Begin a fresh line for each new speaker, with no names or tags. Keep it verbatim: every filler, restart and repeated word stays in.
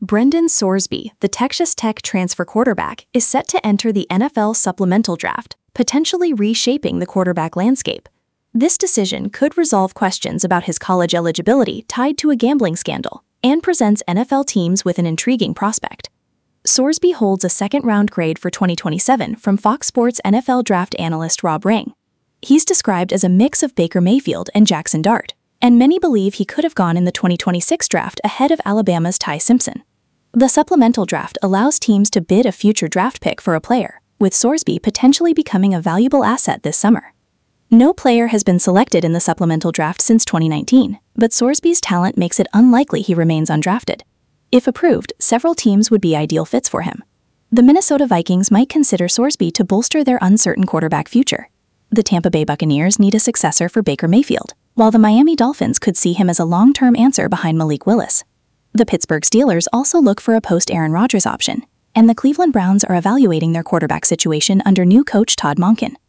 Brendan Sorsby, the Texas Tech transfer quarterback, is set to enter the N F L supplemental draft, potentially reshaping the quarterback landscape. This decision could resolve questions about his college eligibility tied to a gambling scandal and presents N F L teams with an intriguing prospect. Sorsby holds a second-round grade for twenty twenty-seven from Fox Sports N F L draft analyst Rob Ring. He's described as a mix of Baker Mayfield and Jackson Dart, and many believe he could have gone in the twenty twenty-six draft ahead of Alabama's Ty Simpson. The supplemental draft allows teams to bid a future draft pick for a player, with Sorsby potentially becoming a valuable asset this summer. No player has been selected in the supplemental draft since twenty nineteen, but Sorsby's talent makes it unlikely he remains undrafted. If approved, several teams would be ideal fits for him. The Minnesota Vikings might consider Sorsby to bolster their uncertain quarterback future. The Tampa Bay Buccaneers need a successor for Baker Mayfield, while the Miami Dolphins could see him as a long-term answer behind Malik Willis. The Pittsburgh Steelers also look for a post-Aaron Rodgers option, and the Cleveland Browns are evaluating their quarterback situation under new coach Todd Monken.